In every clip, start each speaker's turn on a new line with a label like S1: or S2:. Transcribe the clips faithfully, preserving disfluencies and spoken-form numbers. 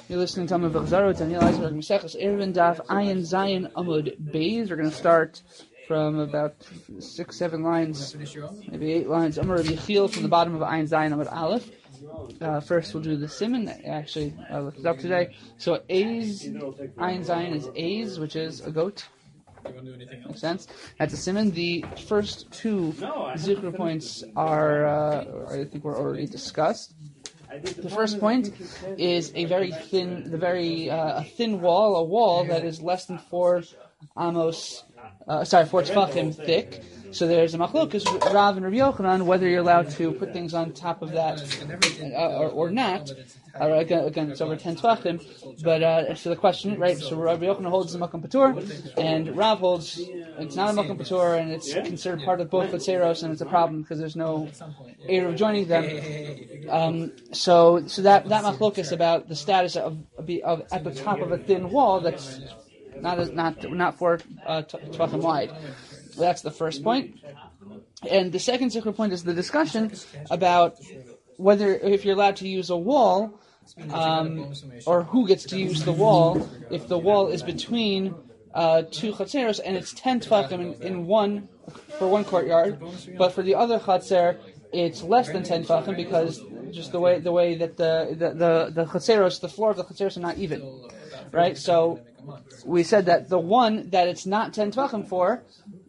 S1: You're listening to Amud V'Chazaro, Daniel Eisberg, Maseches Eruvin Daf Ayin Zayin Amud Beis. We're going to start from about six, seven lines, maybe eight lines. Amar Rabbi Yechiel from the bottom of Ayin Zayin Amud Aleph. Uh, first, we'll do the Siman. Actually, I looked it up today. So, A's, Ayin Zayin is A's, which is a goat. Makes sense. That's a Siman. The first two Zikr points are, uh, I think, were already discussed. The first point is a very thin, the very uh, a thin wall, a wall that is less than four amos, uh, sorry, four tefachim thick. So there's a machlokus, Rav and Rabbi Yochanan, whether you're allowed to put things on top of that uh, or, or not. Uh, again, again, it's over ten tefachim. But uh, so the question, right? So Rabbi Yochanan holds the makam patur, and Rav holds it's not a makam patur, and it's considered part of both vatzeros, and it's a problem because there's no eruv joining them. Um, so, so that that machlokus about the status of, of at the top of a thin wall that's not a, not not four uh, tefachim wide. That's the first point. And the second zikr point is the discussion about whether, if you're allowed to use a wall, um, or who gets to use the wall, if the wall is between uh, two chatzeros and it's ten tefachim in, in one, for one courtyard, but for the other chatzer, it's less than ten tefachim because just the way the way that the the the, the chatzeros, the floor of the chatzeros are not even, right? So we said that the one that it's not ten tefachim for,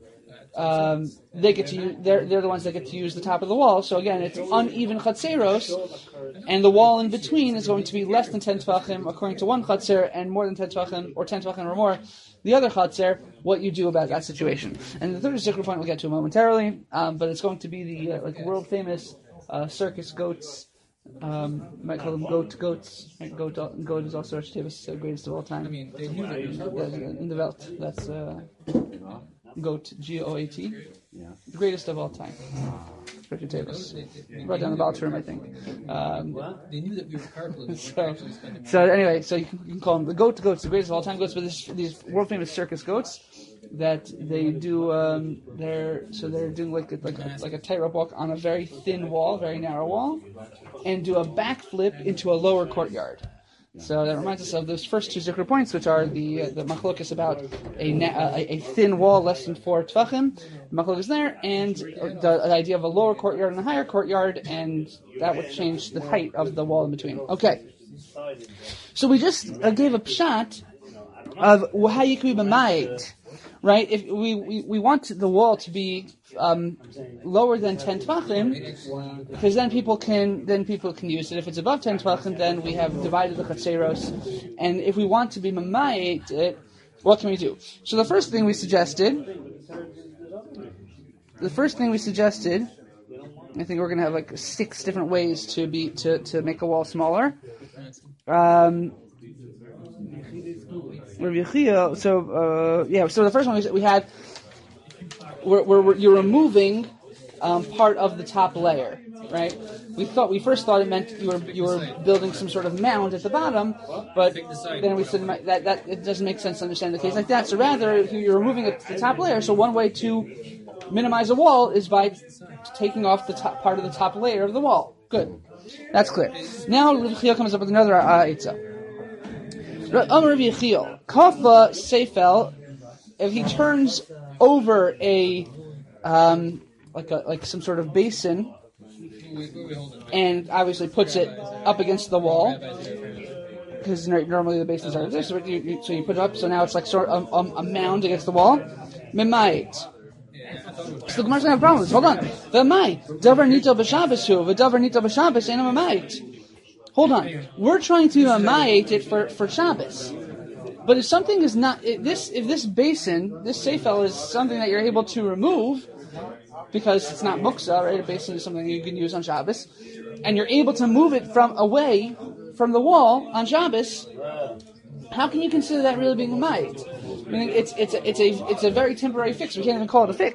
S1: Um, they get to use, they're they're the ones that get to use the top of the wall. So again, it's uneven chatzeros, and the wall in between is going to be less than ten tefachim according to one chatzer, and more than ten tefachim or ten tefachim or more the other chatzer. What you do about that situation? And the third zikr point we'll get to momentarily, um, but it's going to be the uh, like world famous uh, circus goats. Um, might call them goat goats. Right? Goat goat is also Architavis, the greatest of all time. I mean, they knew that in the Welt. That's. Uh, Goat, G O A T, yeah. The greatest of all time. Richard Davis. Right down the bottom term, I think. Um,
S2: they knew that we were carpooling.
S1: So, so anyway, so you can, you can call them the goat goats, the greatest of all time goats, but this, these world famous circus goats that they do, um, they're, so they're doing like a, like a, like a tightrope walk on a very thin wall, very narrow wall, and do a backflip into a lower courtyard. So that reminds us of those first two zikr points, which are the uh, the machlokas about a, a a thin wall less than four tefachim. The machlokas there, and the, the idea of a lower courtyard and a higher courtyard, and that would change the height of the wall in between. Okay, so we just uh, gave a pshat of how you could be b'mayit, right? If we, we, we want the wall to be um, lower than ten tefachim, because then people can then people can use it. If it's above ten tefachim, then we have divided the chatzeros. And if we want to be mamayit it, what can we do? So the first thing we suggested, the first thing we suggested, I think we're going to have like six different ways to be to, to make a wall smaller. Um, So uh, yeah, so the first one is we had where, where you're removing um, part of the top layer, right? We thought we first thought it meant you were you were building some sort of mound at the bottom, but then we said that that it doesn't make sense to understand the case like that. So rather, you're removing it to the top layer. So one way to minimize a wall is by taking off the top part of the top layer of the wall. Good, that's clear. Now Rabbi Yechiel comes up with another uh, eitzah. Amar Rabbi Yechiel, Kafa Seifel, if he turns over a, um, like a, like some sort of basin, and obviously puts it up against the wall, because normally the basins are this, so you, you, so you put it up, so now it's like sort of a, a mound against the wall. Memait. So the Gemara's gonna have problems. Hold on. V'mai, davar nito b'Shabbos hu, v'davar nito b'Shabbos ena memait. Hold on. We're trying to amayate it for, for Shabbos. But if something is not, if this, if this basin, this seifel is something that you're able to remove, because it's not muksa, right? A basin is something you can use on Shabbos, and you're able to move it from away from the wall on Shabbos, how can you consider that really being a mayit? I mean, it's, it's, a, it's, a, it's a very temporary fix. We can't even call it a fix.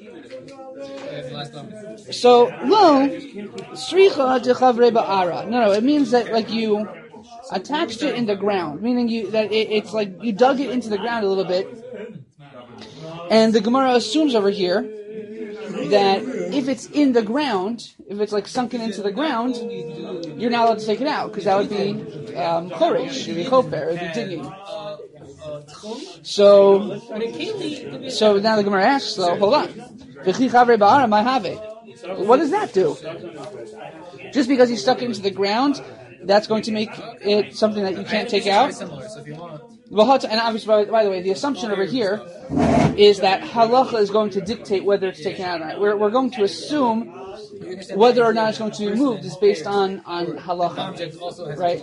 S1: So, no, sricha dechavre ba'ara. No, no, it means that like you attached it in the ground, meaning you that it, it's like you dug it into the ground a little bit. And the Gemara assumes over here that if it's in the ground, if it's like sunken into the ground, you're not allowed to take it out because that would be um, choresh, it'd be chofer, it'd be digging. So, so now the Gemara asks, so hold on. What does that do? Just because he's stuck into the ground, that's going to make it something that you can't take out? Well, and obviously, by, by the way, the assumption over here is that halacha is going to dictate whether it's taken out or not. We're, we're going to assume whether or not it's going to be removed is based on, on halacha, right?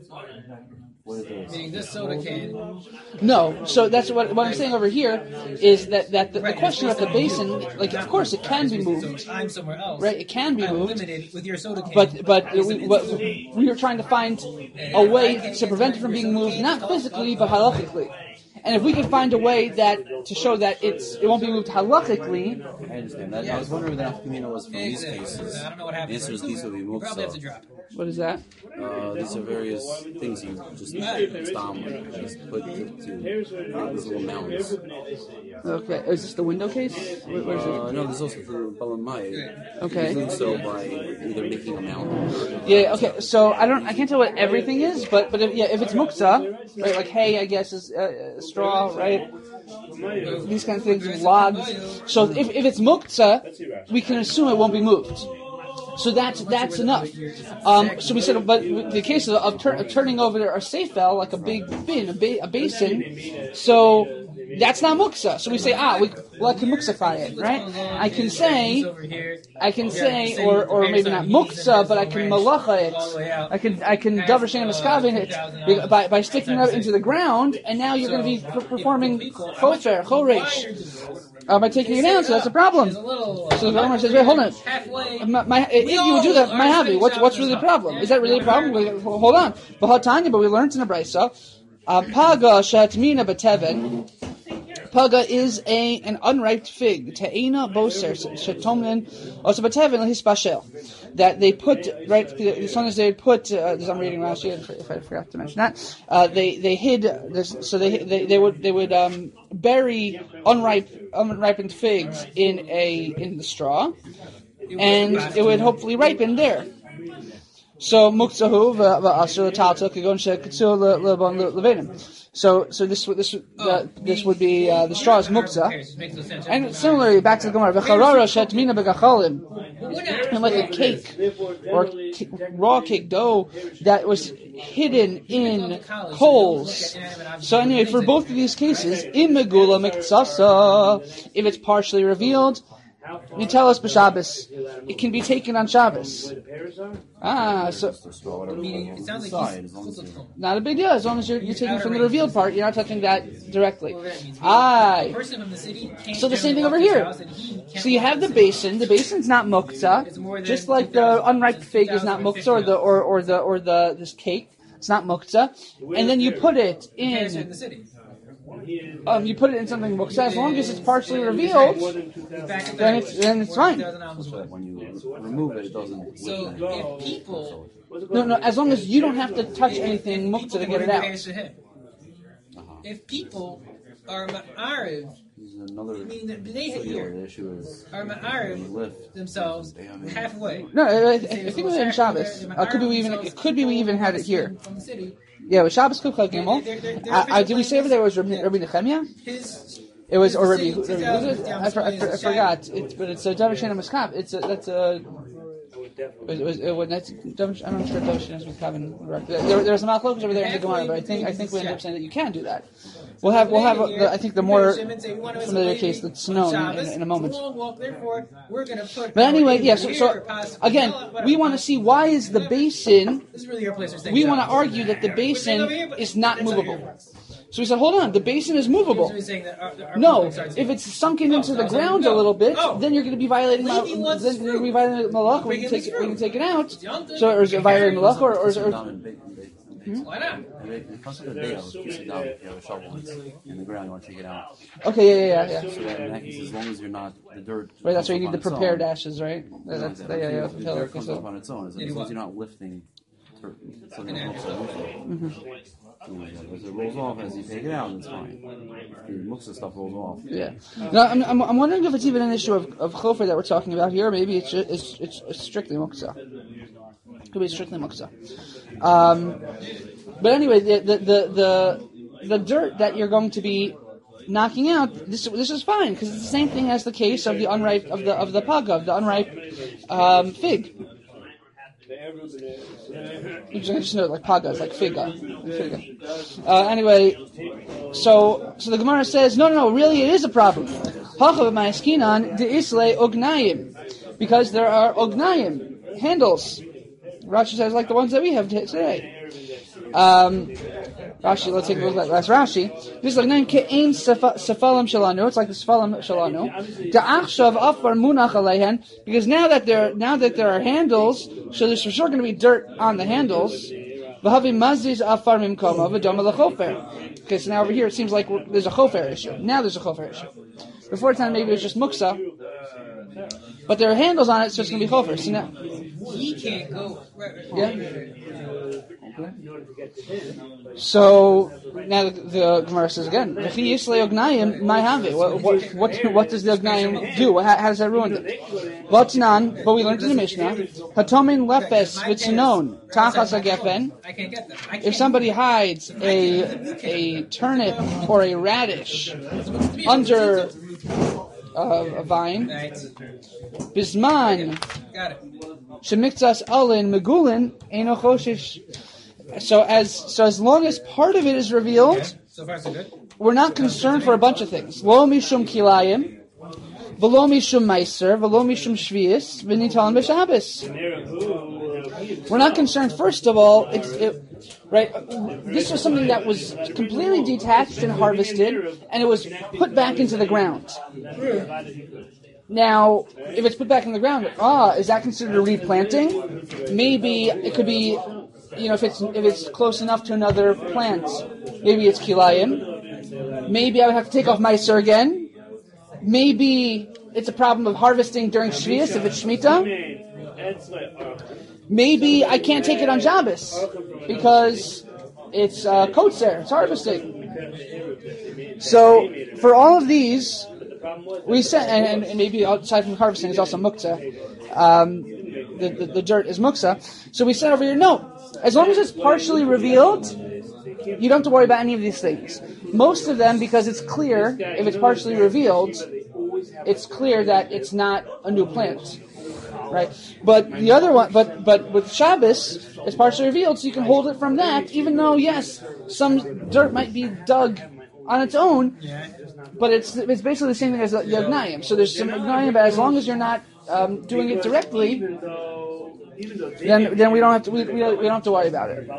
S2: Meaning this soda can.
S1: No, so that's what what I'm saying over here is that, that the, the question about the basin, like of course it can be moved,
S2: I'm somewhere else.
S1: right? It can be
S2: I'm
S1: moved,
S2: limited with your soda can.
S1: but but we, what, we are trying to find a way to prevent it from being moved, not physically but halachically. And if we can find a way that to show that it's it won't be moved halachically.
S3: I understand that. I was wondering what the nafkamina was from these cases.
S2: I don't know what
S3: The
S2: happened.
S3: answer is these will be
S2: You probably have to
S3: muksa.
S2: drop.
S1: What is that?
S3: Uh, these are various things you just stomp, just put to, to make these little mounds.
S1: Okay, is this the window case? Where, where is
S3: Uh,
S1: it?
S3: no, there's also for Balamai.
S1: Okay.
S3: You do so by either making a mound.
S1: Yeah. Okay. So I don't. I can't tell what everything is, but but if, yeah, if it's muktzah, right, like hay, I guess is uh, straw, right? These kind of things, logs. So if if it's muktzah, we can assume it won't be moved. So that's that's enough. Um, so we said, but the case of, of, tur- of turning over a seifel, like a big bin, a, ba- a basin, so that's not muksa. So we say, ah, we, well, I can muksify it, right? I can say, I can say, or or maybe not muksa, but I can malacha it. I can I can davar shem eskavin it by by sticking it into the ground, and now you're going to be performing chofer, choresh. Uh, by taking it down, so that's a problem. So the Gemara says, wait, hold on. My, my, if you would do that, my havi, what's what's really the problem? Is that really a problem? Wait, hold on. But we learned in the Brisa, uh, paga shatmina bateven. Paga is a an unripe fig. Te'ina boser shetomnin also bateven lehispashel. That they put right. As long as they put, uh, as I'm reading last year, if I forgot to mention that, uh, they they hid. This, so they, they they would they would um, bury unripe unripened figs in a in the straw, and it would hopefully ripen there. So mukzahu v'asur l'talta kagon shekatzu levenim. So, so this this uh, this would be uh, the straw is mukza, and similarly back to the Gemara v'charara shetmina begachalim, and like a cake or c- raw cake dough that was hidden in coals. So anyway, for both of these cases, in megula miktsasa, if it's partially revealed, you tell us b'Shabbos, it can be taken on Shabbos. Ah, so
S2: Meaning, it sounds like he's
S1: not a big deal as long as you're, you're taking from the revealed part. You're not touching that directly.
S2: The
S1: Aye.
S2: person from the city can't
S1: So the same thing over
S2: generally
S1: here.
S2: walk his house and he can't
S1: So you have the basin. The basin's not muktzah, just like the unripe fig is not muktzah, or the or, or the or the this cake. It's not muktzah, and then you put it
S2: can't in
S1: in.
S2: the city.
S1: Um, you put it in something muktzah as long as it's partially revealed. Then it's then it's fine.
S3: So that when you remove it, it doesn't.
S2: So if people,
S1: No, no. As long as you don't have to touch anything muktzah to get it out.
S3: Uh-huh.
S2: if people are ma'ariv,
S3: This is another.
S2: meaning that they
S3: So
S2: hit
S3: yeah,
S2: you,
S3: the issue is
S2: are
S3: when you
S2: ma'ariv
S3: lift.
S2: themselves halfway.
S1: No, I, I think it was in Shabbos. Uh, could be we even it could be we even had it here.
S2: From the city.
S1: Yeah, it was Shabbos Kuf Gimel. Uh, uh, did we say over there was Rabbi, Rabbi Nechemia?
S2: His
S1: It was or Rabbi.
S2: His
S1: Rabbi
S2: city
S1: who's it? I, for, I, for, I forgot. It's but it's a Davar Shena Maskab. It's a that's a. It was, it was, that's, I'm not sure if Davar Shena Maskab. There, there's some machlokas over there in the Gemara, but I think I think we end up saying that you can do that. We'll have we'll have the, I think the more familiar case that's known in, in a moment. But anyway, yeah. So, so again, we want to see why is the basin. We want to argue that the basin is not movable. So we said, hold on, the basin is movable. No, if it's sunken into the ground a little bit, then you're going to be violating mal- then you're going to be violating malach. We can take it. We can take it out. So, or is it violating malach, or, or, or
S2: Why not?
S3: If it's a day, if you sit down, if you have a shovel in the ground, you want to take it out.
S1: okay, yeah, yeah, yeah.
S3: So that in that case, as long as you're not the dirt.
S1: Right, that's why you need the
S3: comes up on
S1: prepared
S3: its own.
S1: ashes, right?
S3: No,
S1: That's
S3: that-
S1: yeah, yeah. yeah.
S3: The
S1: Okay,
S3: dirt comes
S1: so-
S3: up on its own. As long as you're not lifting dirt, something else
S1: Mm-hmm.
S3: As it rolls off, as you take it out, it's fine. The muksa stuff rolls off.
S1: Yeah. No, I'm, I'm, I'm wondering if it's even an issue of, of chofer that we're talking about here. Maybe it's ju- it's, it's, it's strictly muksa. Could be strictly muksa. Um, But anyway, the the the the, the dirt that you're going to be knocking out, this this is fine because it's the same thing as the case of the unripe of the of the paga, of the unripe um, fig. You just know, like paga, it's like figa. figa. Uh, anyway, so so the Gemara says, no, no, no, really, it is a problem. Because there are ognayim, handles. Rashi says like the ones that we have today. Um, Rashi, let's take a look at last Rashi. This is like nine ke'ein sefalim shalanu. It's like the sefalim shalanu. Da'achshav afar munach aleihen. Because now that there now that there are handles, so there's for sure going to be dirt on the handles. V'havi maziz afar mimkoma v'doma lechofer. Okay, so now over here it seems like there's a chofer issue. Now there's a chofer issue. Before the time maybe it was just muksa, but there are handles on it, so it's going to be chofer. So now
S2: he can't go.
S1: Yeah. So now the, the Gemara says again, what, what, what, what does the Ognayim do? How, how does that ruin it? But we learned in the Mishnah, Hatomin lepes v'tzinon tachas hagefen. If somebody hides a a turnip or a radish under uh, a vine, bisman shemitzas alin megulin eno choshish. So as so as long as part of it is revealed, okay. So far so good. We're not concerned for a bunch of things. Lo mishum kilayim, v'lo mishum meiser, v'lo mishum shvius, v'nitalim b'shabbos. We're not concerned. First of all, it's it, right. This was something that was completely detached and harvested, and it was put back into the ground. Now, if it's put back in the ground, ah, is that considered a replanting? Maybe it could be. You know, if it's if it's close enough to another plant, maybe it's kilayim. Maybe I would have to take off meiser again. Maybe it's a problem of harvesting during shvius if it's shmita. Maybe I can't take it on Shabbos because it's uh, kotzer, it's harvesting. So for all of these, we said, and, and maybe outside from harvesting is also muktzah. Um, the, the the dirt is muktzah. So we said over here, no. As long as it's partially revealed, you don't have to worry about any of these things. Most of them, because it's clear, if it's partially revealed, it's clear that it's not a new plant, right? But the other one, but but with Shabbos, it's partially revealed, so you can hold it from that, even though, yes, some dirt might be dug on its own, but it's it's basically the same thing as the Ognayim. So there's some Ognayim, but as long as you're not um, doing it directly, then then we don't have to we, we don't have to worry about it.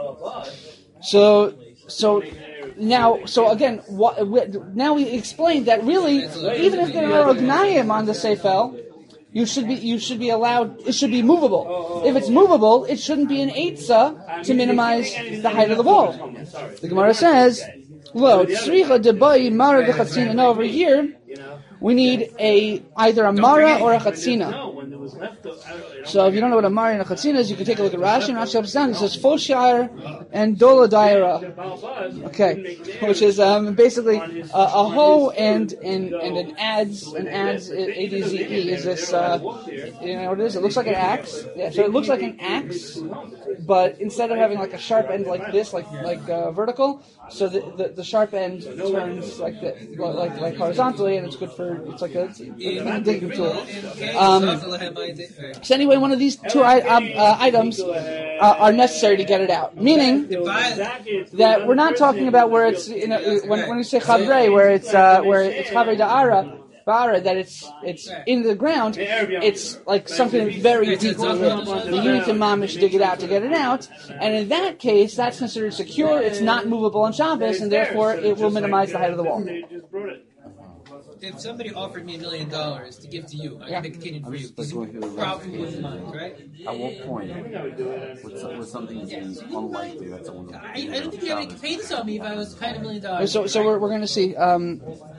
S1: So so now so again what, we, now we explained that really even if there are ognayim on the seifel, you should be you should be allowed it should be movable. If it's movable, it shouldn't be an eitzah to minimize the height of the wall. The Gemara says, "Lo tzricha debai mara dechatzina." Now over here we need a either a mara or a chatzina. So if you don't know what a mara and a chatzina is, you can take a look at Rashi. And Rashi upside down, it says foshar and dola daira. Okay, which is um, basically a, a hoe and and and an adz an adz a d z e is this uh, you know what it is? It looks like an axe. Yeah, so it looks like an axe, but instead of having like a sharp end like this, like like uh, vertical, so the, the the sharp end turns like the like like horizontally, and it's good for it's like a, a digging tool. Um, so anyway, one of these two I, uh, items uh, are necessary to get it out. Meaning that we're not talking about where it's you know when when we say chavrei, where it's uh, where it's chavrei da'ara. That it's it's in the ground, it's like something very deep. You need to mamish dig it out to get it out, and in that case, that's considered secure. It's not movable on Shabbos, and therefore it will minimize the height of the wall.
S2: If somebody offered me a million dollars to give to you, I'm yeah. going to continue for you. This probably wouldn't mind, right?
S3: At what point, with, some, with something yes. unlikely that someone
S2: I, I don't think you have any pay this on me if I was paying a million dollars.
S1: So, so we're we're going to see. Um,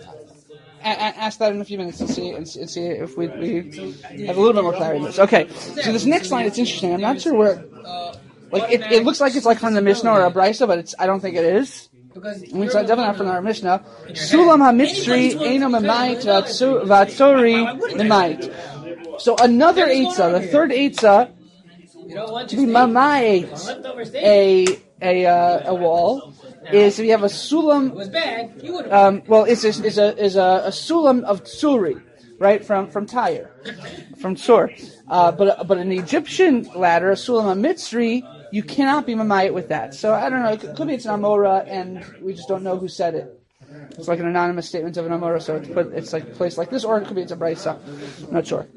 S1: Ask that in a few minutes and see and see if we, we have a little bit more clarity on this. Okay, so this next line, it's interesting. I'm not sure where, like it, it looks like it's like from the Mishnah or a Brisa, but it's I don't think it is. It's definitely not from our Mishnah. Sulam ha-mitzri eino memait v'atzori memait. So another eitzah, the third eitzah, to be mamait a a uh, a wall is if you have a sulam.
S2: It was bad. You would have.
S1: Um, well, it's a, is a is a, a sulam of tsuri, right from from Tyre, from Tsur. Uh, but but an Egyptian ladder, a sulam of Mitzri, you cannot be mamayit with that. So I don't know. It could, could be it's an Amora, and we just don't know who said it. It's like an anonymous statement of an Amora, so it's, but it's like a place like this, or it could be it's a Braisa. I'm not sure.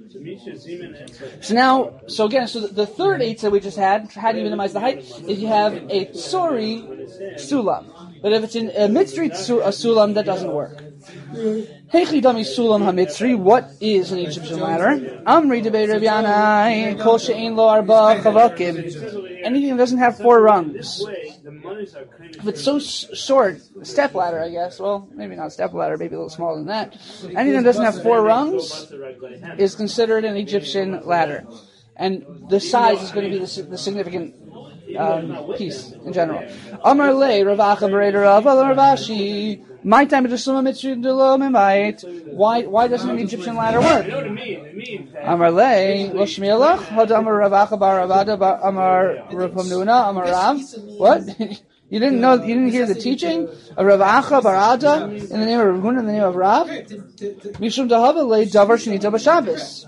S1: So now, so again, so the, the third eight that we just had, how do you minimize the height? Is you have a tsuri sulam. But if it's in a mitzri a sulam, that doesn't work. Heichi dami sulam ha-mitzri, what is an Egyptian ladder? Amri debei Rabbi Yanai, kol she'ein lo arba chavakim. Anything that doesn't have four rungs. If it's so s- short, step ladder, I guess. Well, maybe not step ladder, maybe a little smaller than that. Anything that doesn't have four rungs is considered an Egyptian ladder. And the size is going to be the, the significant um, piece in general. Amar le Ravacha Bereder Rav Ravashi. My time to suma mitzri delo memait. Why why doesn't an Egyptian ladder work? Amar le lo shmielach had Amar Ravacha bar Ravada bar Amar Rav Hamnuna Amar Rav. What? You didn't know? You didn't hear the teaching of Ravacha bar Ada in the name of Rav Huna in the name of Rav? Mishum dahava le davar shnita b'Shabbos.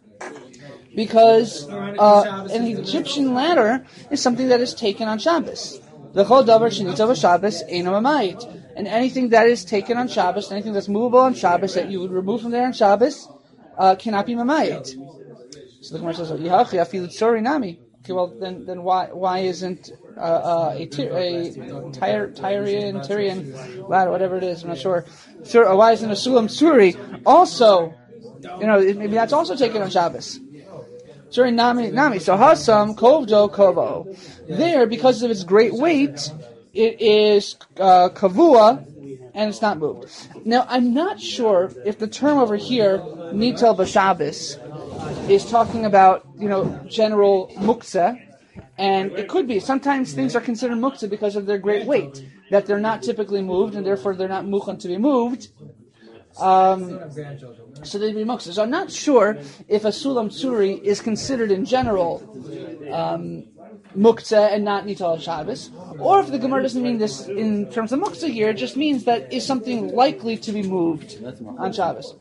S1: Because uh, an Egyptian ladder is something that is taken on Shabbos. The whole davar shenita b'Shabbos eino mamayit, and anything that is taken on Shabbos, anything that's movable on Shabbos that you would remove from there on Shabbos, uh, cannot be mamayit. So the Gemara says, "Yihachi afilu tzori nami." Okay, well then, then why why isn't uh, uh, a ty- a Tyr- Tyrian Tyrian ladder, whatever it is, I'm not sure. Sure, why isn't a sulam tsuri also? You know, maybe that's also taken on Shabbos. Sorry, Nami, Nami. So Hasam, Kovdo, Kovo. There, because of its great weight, it is uh, Kavua, and it's not moved. Now, I'm not sure if the term over here, Nitel B'Shabbos, is talking about, you know, general muktzah, and it could be. Sometimes things are considered muktzah because of their great weight, that they're not typically moved, and therefore they're not mukhan to be moved. Um, so they'd be muktzah. So I'm not sure if a sulam tsuri is considered in general um, muktzah and not nital Shabbos, or if the Gemara doesn't mean this in terms of muktzah here, it just means that is something likely to be moved on Shabbos.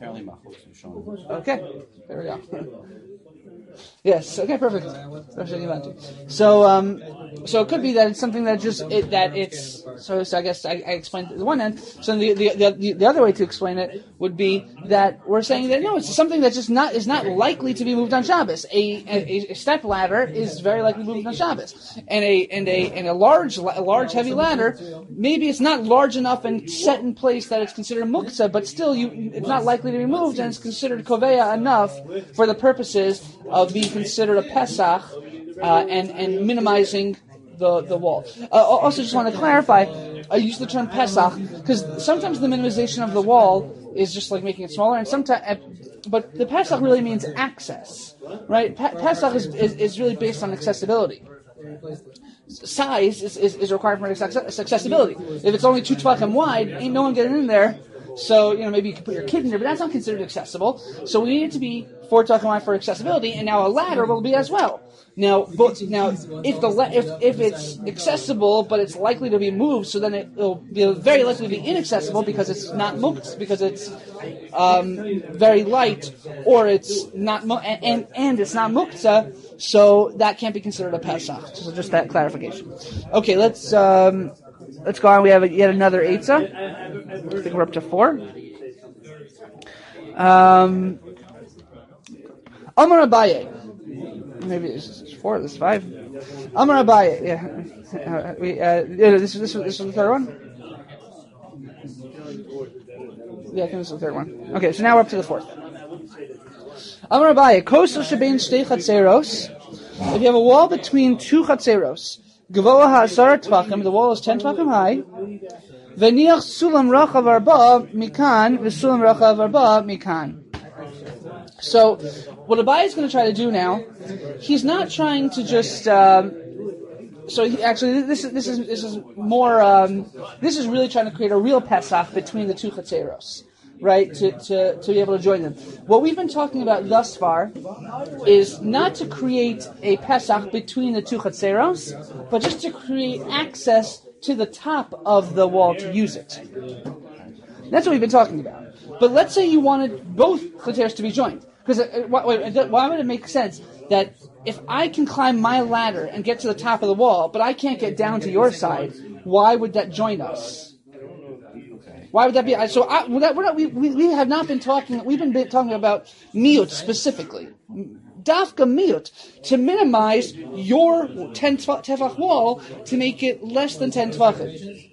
S1: Okay, there we go. Yes. Okay. Perfect. So, um, so it could be that it's something that just it, that it's. So, so I guess I, I explained the one end. So the, the the the other way to explain it would be that we're saying that no, it's something that just not is not likely to be moved on Shabbos. A, a, a step ladder is very likely moved on Shabbos, and a and a and a large a large heavy ladder, maybe it's not large enough and set in place that it's considered muktzah, but still you it's not likely to be moved, and it's considered koveya enough for the purposes of being considered a Pesach uh, and and minimizing the the wall. Uh, also, just want to clarify, I use the term Pesach because sometimes the minimization of the wall is just like making it smaller, and sometimes, but the Pesach really means access, right? Pe- Pesach is, is is really based on accessibility. Size is, is, is required for accessibility. If it's only two tvachim wide, ain't no one getting in there. So, you know, maybe you can put your kid in there, but that's not considered accessible. So we need it to be four tvachim wide for accessibility, and now a ladder will be as well. Now, but, now, if the la- if if it's accessible, but it's likely to be moved, so then it will be very likely to be inaccessible because it's not mukt, because it's um, very light, or it's not mu- and, and and it's not muktzah, so that can't be considered a pesach. So just that clarification. Okay, let's um, let's go on. We have a, yet another eitzah. I think we're up to four. Um, Amar Abaye. Maybe it's four. This is five. Amar Abaye. Yeah. Uh, we, uh, yeah, this is this is this is the third one. Yeah, I think this is the third one. Okay, so now we're up to the fourth. Amar Abaye. Kosel shebein shtei chatzeros. If you have a wall between two chatzeros, gavoa ha'asar tvachim, the wall is ten tvachim high. V'niach sulam rachav arba mikan, v'sulam rachav arba mikan. So, what Abaye is going to try to do now, he's not trying to just. Um, so, he, actually, this is this is this is more. Um, this is really trying to create a real Pesach between the two chatzeros. right, to, to, to be able to join them. What we've been talking about thus far is not to create a Pesach between the two Chatzeros, but just to create access to the top of the wall to use it. That's what we've been talking about. But let's say you wanted both Chatzeros to be joined. Because uh, why, why would it make sense that if I can climb my ladder and get to the top of the wall, but I can't get down to your side, why would that join us? Why would that be? So I, we're not, we, we, we have not been talking, we've been talking about miyut specifically. Dafka miyut, to minimize your ten tefach wall to make it less than ten tefachim.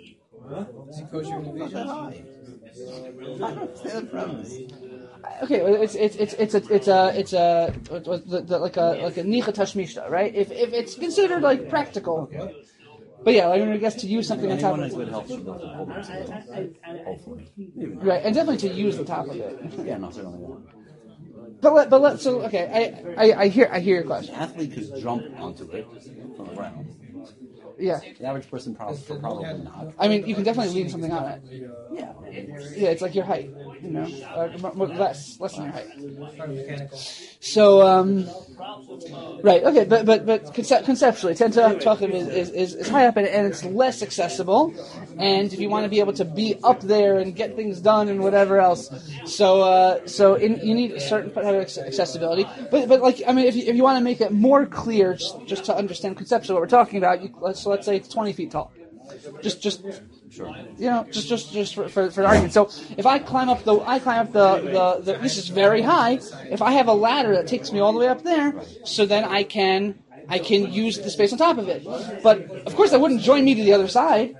S1: Okay, it's it's it's it's a it's a it's a like a like a nicha tashmishta, right? If if it's considered like practical, but yeah, like when it gets to use something on top of it, it helps you build a whole hopefully, right? And definitely to use the top of it.
S3: Yeah, no, certainly not.
S1: But let but let so okay, I, I I hear I hear your question.
S3: An athlete could jump onto it from the ground.
S1: Yeah.
S3: The average person probably, probably not.
S1: I mean, you can definitely lean something on it.
S3: Yeah.
S1: Yeah, it's like your height, you know, or less, less than your height. So, um, right, okay, but but but concept, conceptually, ten tefachim is, is, is, is high up and, and it's less accessible. And if you want to be able to be up there and get things done and whatever else, so uh, so in, you need a certain type of accessibility. But but like I mean, if you, if you want to make it more clear, just, just to understand conceptually what we're talking about, you, so let's say it's twenty feet tall. Just, just, sure. You know, just, just, just for, for, for argument. So, if I climb up the, I climb up the, the, the, this is very high. If I have a ladder that takes me all the way up there, so then I can, I can use the space on top of it. But of course, that wouldn't join me to the other side.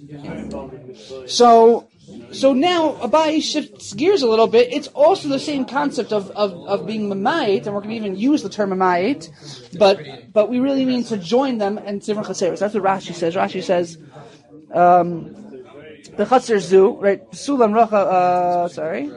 S1: So, so now Abai shifts gears a little bit. It's also the same concept of of, of being mamayit, and we're going to even use the term mamayit, but but we really mean to join them and different chaseros. That's what Rashi says. Rashi says. Um, the Chatzar Zu, right? Sulam Racha, uh, sorry.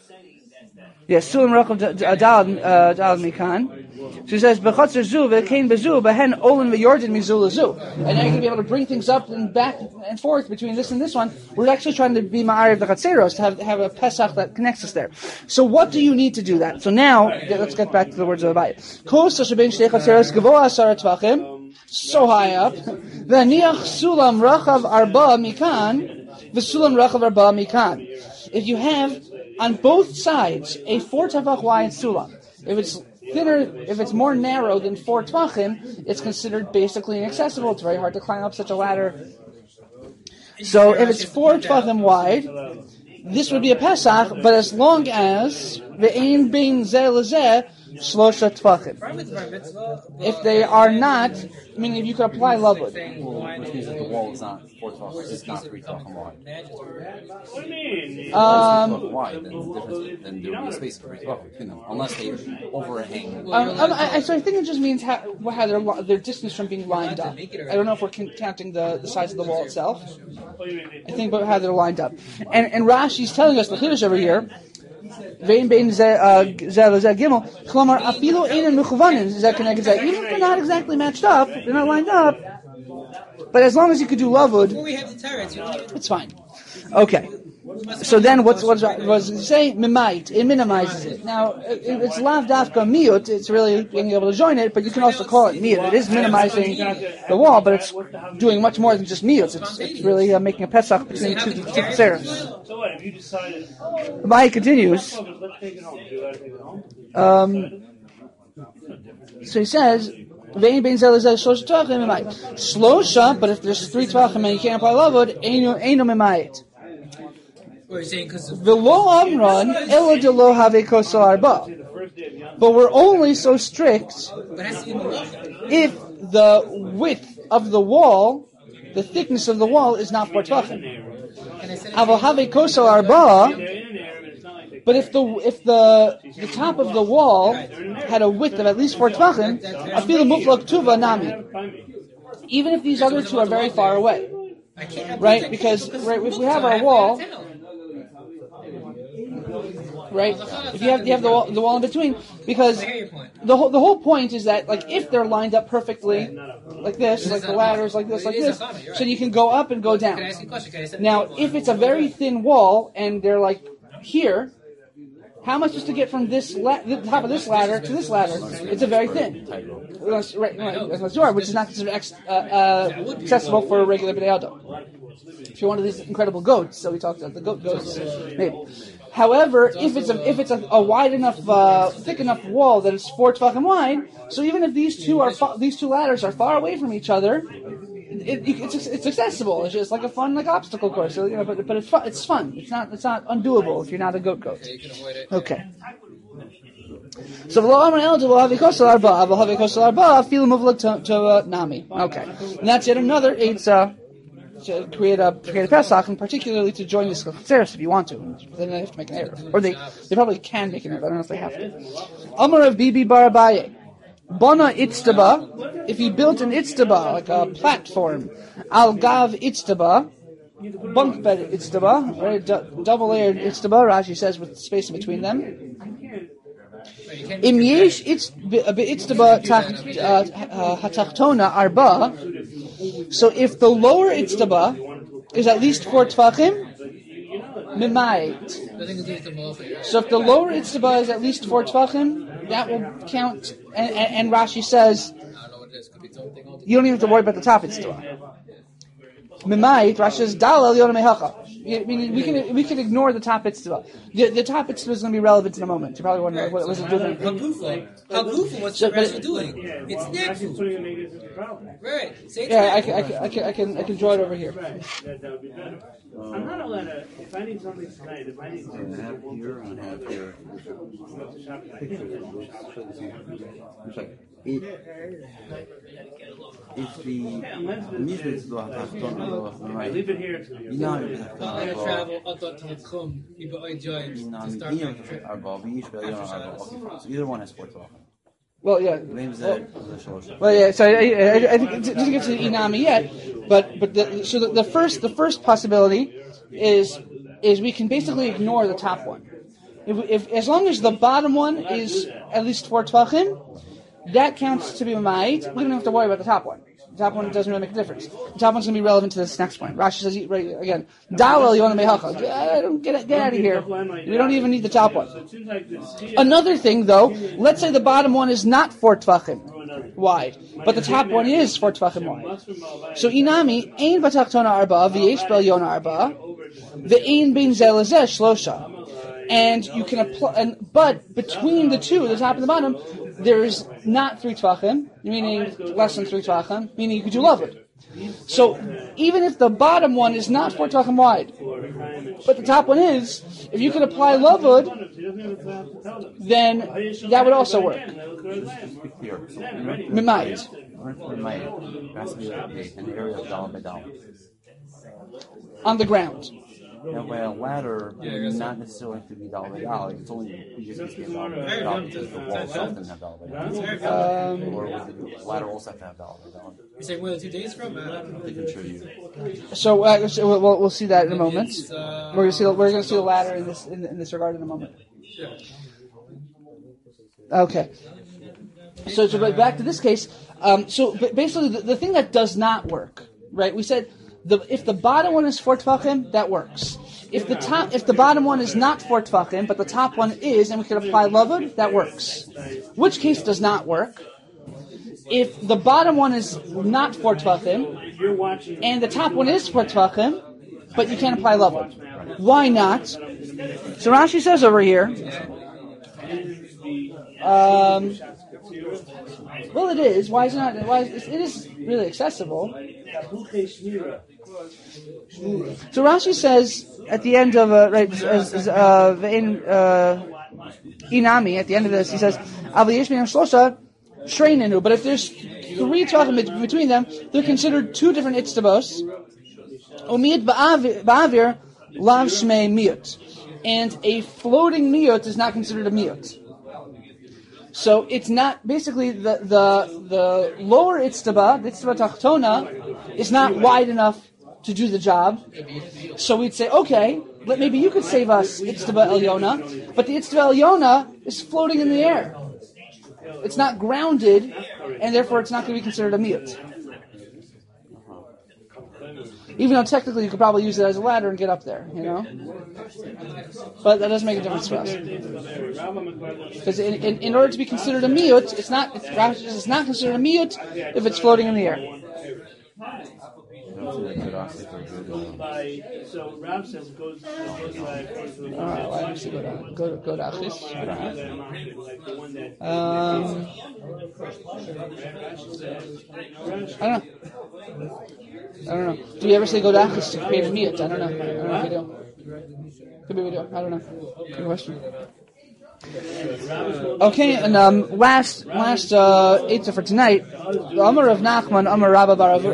S1: Yes, Sulam Racha Dal Dal Mikan. She says, "Bechatzar Zu ve'kein bezu behen olin ve'yordin mizul zu." And now you're going to be able to bring things up and back and forth between this and this one. We're actually trying to be ma'ariv the Chatzeros to have have a Pesach that connects us there. So what do you need to do that? So now let's get back to the words of the Abai. Kos shabin shtei Chatzeros gavoa asar tvachim. So high up, v'niach sulam rachav arba mikan, v'sulam rachav arba mikan. If you have on both sides a four tefach wide sulam, if it's thinner, if it's more narrow than four tvachim, it's considered basically inaccessible. It's very hard to climb up such a ladder. So if it's four tvachim wide, this would be a Pesach, but as long as ve'ein bein zeh lezeh shlosha tvachim. If they are not, I mean, if you could apply Lavud.
S3: Well, which means that the wall is not four tvachim, it's not three tvachim wide.
S1: Um,
S3: If it's wide, then the difference, then there would be a space of three tvachim between them, unless they overhang.
S1: Um, um, I, so I think it just means how, how their their distance from being lined up. I don't know if we're con- counting the, the size of the wall itself. I think about how they're lined up. And and Rashi's telling us the Chiddush over here. Vein bein zeh zeh gimel. Klamar afilu einen mechuvanin zeh connected zeh. Even if they're not exactly matched up, they're not lined up. But as long as you could do lavud, it's fine. Okay. So then, what's what's what does it say? Mimait. It minimizes it. Now, it, it's lav dafka miyut. It's really being able to join it, but you can also call it miyut. It is minimizing the wall, but it's doing much more than just miyut. It's it's really uh, making a pesach between two two tzeros.
S4: So what? Have you decided?
S1: Abai continues. Um, so he says. Vein bein zeh lezeh shlosha tvachim mimait. Shlosha, but if there's three tvachim and you can't apply lavud, eino eino mimait. V'lo amran ela de lo have kosel arba. But we're only so strict if the width of the wall, the thickness of the wall, is not four tvachim. Avo have kosel arba. But if the if the the top of the wall had a width of at least four tvachim, I feel the muflak tuva nami. Even if these other two are very far away, right? Because right, if we have our wall, right? If you have you have the wall, the wall in between, because the whole the whole point is that like if they're lined up perfectly, like this, like the ladders, like this, like this, so you can go up and go down. Now, if it's a very thin wall and they're like here, how much is to get from this la- the top of this ladder to this ladder? It's a very thin. Unless, right, right, unless you are, which is not considered ex- uh, uh, accessible for a regular Bnei Adam. If you're one of these incredible goats, so we talked about the goat goats, maybe. However, if it's a if it's a, a wide enough, uh, thick enough wall that it's four tefachim wide, so even if these two are fa- these two ladders are far away from each other, it, it, it's it's accessible. It's just like a fun like obstacle course. So, you know, but but it's fun. It's fun. It's not it's not undoable if you're not a goat goat. Okay. So v'lo amar eligible havi kosel arba, v'lo havi kosel arba, feel muvla to to uh, nami. Okay, and that's yet another eitzah to create a create a Pesach, and particularly to join the Chatzeros if you want to. Then they have to make an error, or they they probably can make an error. But I don't know if they have to. Amar of Bibi Bar Abaye, Bona Itztaba. If you built an Itztaba, like a platform, Al Gav Itztaba, bunk bed Itztaba, right, d- double layered Itztaba. Rashi says with space in between them. Im yesh Itztaba hatachtona arba. So if the lower Itztaba is at least four tefachim, mimayit. So if the lower Itztaba is at least four tefachim, that will count. And, and, and Rashi says you don't even have to worry about the top Itztaba. Mimayit, Rashi says dalal yona mehacha. I mean, we can we can ignore the top Itztaba. The, the top Itztaba is going to be relevant in a moment. You probably wonder what was it doing.
S2: Hagufa, Hagufa, what's the Rashi doing? It's Nekfu. Right. Say it's
S1: Yeah, I can, I can, I can, I can, I can draw it over here.
S4: That, that would be better. I'm not allowed to, if I need something tonight, if I need something.
S3: I have here and I have here. It's like it, if the Mizrah
S4: I leave it here.
S3: you know,
S2: I'm going to travel out to Chum, you got a job to start my trip.
S3: either one has four twelve.
S1: Well, yeah.
S3: Well,
S1: Well, yeah. So I, I, I think it doesn't get to the inami yet, but but the, so the, the first the first possibility is is we can basically ignore the top one. If, if as long as the bottom one is at least four tvachim, that counts to be ma'it. We don't have to worry about the top one. The top one doesn't really make a difference. The top one's going to be relevant to this next point. Rashi says right, again, Dalel Yona Mehacha. I don't get get out of here. We don't even need the top one. Another thing, though, let's say the bottom one is not four tvachim wide, but the top one is four tvachim wide. So inami ein batachtona arba v'yesh bel Yona arba ve'ein bein zelazeh shlosha. And you can apply, and, but between the two, the top and the bottom, there is not three tvachim, meaning less than three tvachim, meaning you could do lavud. So even if the bottom one is not four tvachim wide, but the top one is, if you could apply lavud, then that would also work. Mimayit.
S3: An area of dollar by dollar.
S1: On the ground.
S3: Now, by a ladder, yeah, not necessarily have to be dollar by dollar. It's only you just get dollar by dollar because the wall itself doesn't have dollar by dollar. Um, or would the ladder also have to have dollar by dollar?
S2: You're saying where the two days from? Uh,
S3: they contribute.
S1: So, uh, so we'll, we'll see that in a moment. Uh, we're going to see the, we're going to see the ladder in this in, in this regard in a moment.
S2: Sure.
S1: Okay. So, so back to this case. Um, so basically, the, the thing that does not work, right? We said. The, if the bottom one is four tvachim, that works. If the top, if the bottom one is not four tvachim, but the top one is, and we can apply lavud, that works. Which case does not work? If the bottom one is not four tvachim, and the top one is four tvachim, but you can't apply lavud. Why not? So Rashi says over here. Um, well, it is. Why is it not? Why is, it is really accessible. So Rashi says at the end of uh, right as, as, uh, in uh, inami at the end of this he says avliyesh min shlosha shreinenu. But if there's three tvachim between them, they're considered two different itztabos. Umiyat ba'avir lav shmei miyut, and a floating miyut is not considered a miyut. So it's not basically the the the lower itztaba, the itztaba tachtona, is not wide enough to do the job. So we'd say, okay, let, maybe you could save us itztaba elyona, but the itztaba elyona is floating in the air. It's not grounded, and therefore it's not going to be considered a miyut. Even though technically you could probably use it as a ladder and get up there, you know? But that doesn't make a difference for us. Because in, in, in order to be considered a miyut, it's not, it's, it's not considered a miyut if it's floating in the air.
S4: So Rav says goes goes like
S1: Alright, well, actually go to go to go to Achis. Um, I don't know. I don't know. Do we ever say go to Achis to create a miyut? I don't know. I don't know if we do. Could be we do. I don't know. Good question. Okay, and um, last last uh, eitzah for tonight. Amar of Nachman, Amar Rabba Baravu.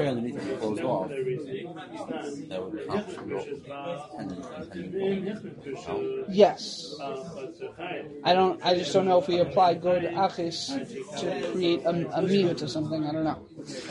S1: Yes. I don't. I just don't know if we apply good achis to create a, a miyut or something. I don't know.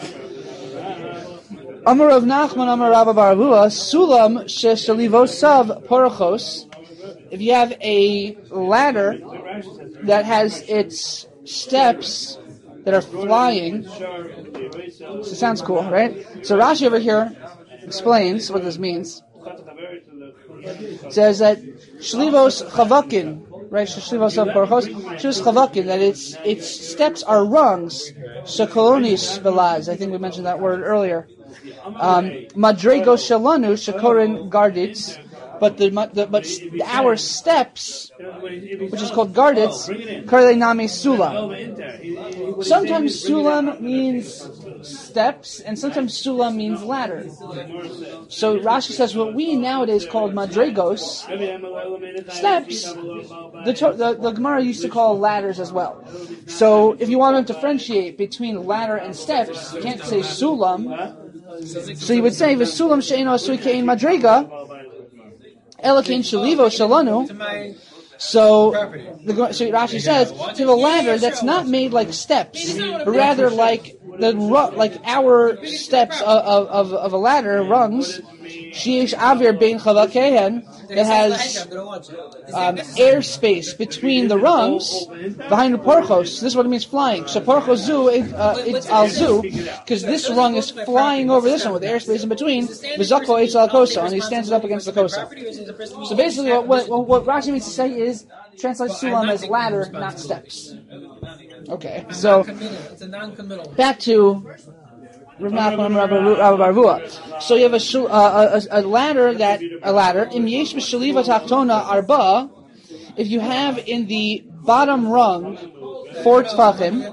S1: Amar of Nachman, Amar Rabba Baravua, Sulam sheshalivosav porachos. If you have a ladder that has its steps that are flying, so it sounds cool, right? So Rashi over here explains what this means. It says that shlivos chavakin, right? Shlivos of porachos, shlivos chavakin, that its its steps are rungs. Shakolonis velaz. I think we mentioned that word earlier. Um, Madrego shalanu shakorin garditz. But the, the but our steps, which is called garditz, karle nami sulam. Sometimes sulam means steps, and sometimes sulam means ladder. So Rashi says what we nowadays call madregos, steps, the, the the Gemara used to call ladders as well. So if you want to differentiate between ladder and steps, you can't say sulam. So you would say v'sulam she'eno asui kein madrega. Elakin shalivo shalanu. So, the, so Rashi says to the ladder that's not made like steps, but rather like the like our steps of of, of a ladder rungs. Sheish avir bein chavakehen that has um, airspace between the rungs behind the porchos. This is what it means flying. So porchos zu uh, it's al zu because this rung is flying over this one with airspace in between. V'zako eitz al kosa, and he stands it up against the kosa. So basically, what what, what Rashi means to say is translate sulam as ladder, not steps. Okay, so back to Rav Nachman, Rabbi Baravua. So you have a, uh, a, a ladder that a ladder. Im yesh b'shaliva tachtona arba. If you have in the bottom rung four tfachim,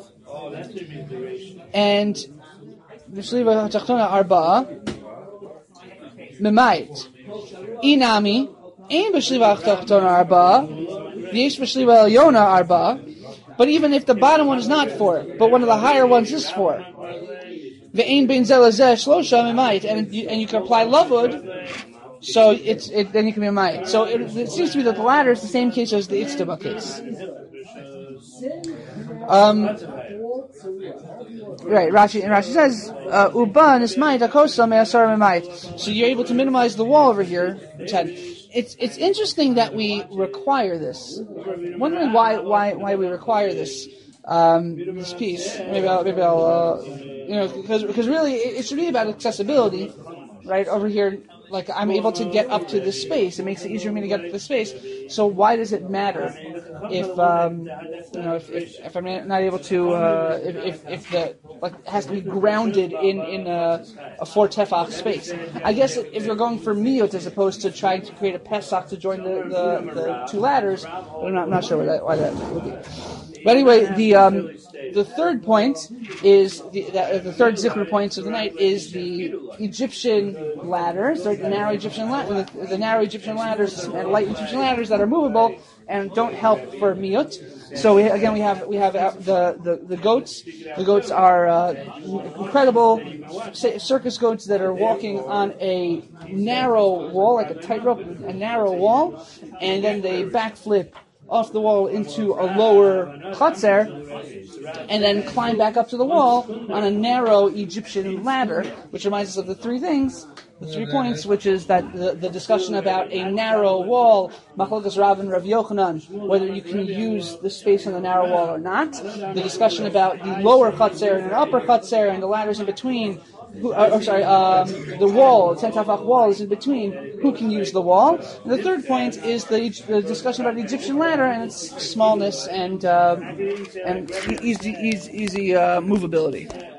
S1: and b'shaliva tachtona arba memait inami ein b'shaliva tachtona arba yesh b'shalivaelyona arba. But even if the bottom one is not four, but one of the higher ones is four. And you, and you can apply lavud, so it's it, then you can be a mayit. So it, it seems to be that the latter is the same case as the itztaba case. Um, right, Rashi and Rashi says uban is mayit akosa me'asar me'mayit. So you're able to minimize the wall over here. Ten. It's it's interesting that we require this. I'm wondering why why why we require this um, this piece. Maybe I'll maybe I'll. Uh, You know, because because really it, it should be about accessibility, right? Over here, like I'm able to get up to this space. It makes it easier for me to get up to this space. So why does it matter if um, you know if, if, if I'm not able to uh, if, if if the like it has to be grounded in in a, a four tefach space? I guess if you're going for miyut as opposed to trying to create a pesach to join the, the, the two ladders, I'm not I'm not sure why that why that would be. But anyway, the um, the third point is the, the, the third zikr point of the night is the Egyptian ladders, right? The narrow Egyptian la- the, the narrow Egyptian ladders and light Egyptian ladders that are movable and don't help for miyut. So we, again, we have we have the, the, the goats. The goats are uh, incredible circus goats that are walking on a narrow wall, like a tightrope, a narrow wall, and then they backflip off the wall into a lower chatzer, and then climb back up to the wall on a narrow Egyptian ladder, which reminds us of the three things, the three points, which is that the, the discussion about a narrow wall, Machlokas Rav and Rav Yochanan, whether you can use the space on the narrow wall or not, the discussion about the lower chatzer and the upper chatzer and the ladders in between, who, uh, oh, sorry, um, the wall, the ten tefach wall is in between. Who can use the wall? And the third point is the, the discussion about the Egyptian ladder and its smallness and um, and easy easy, easy uh, movability.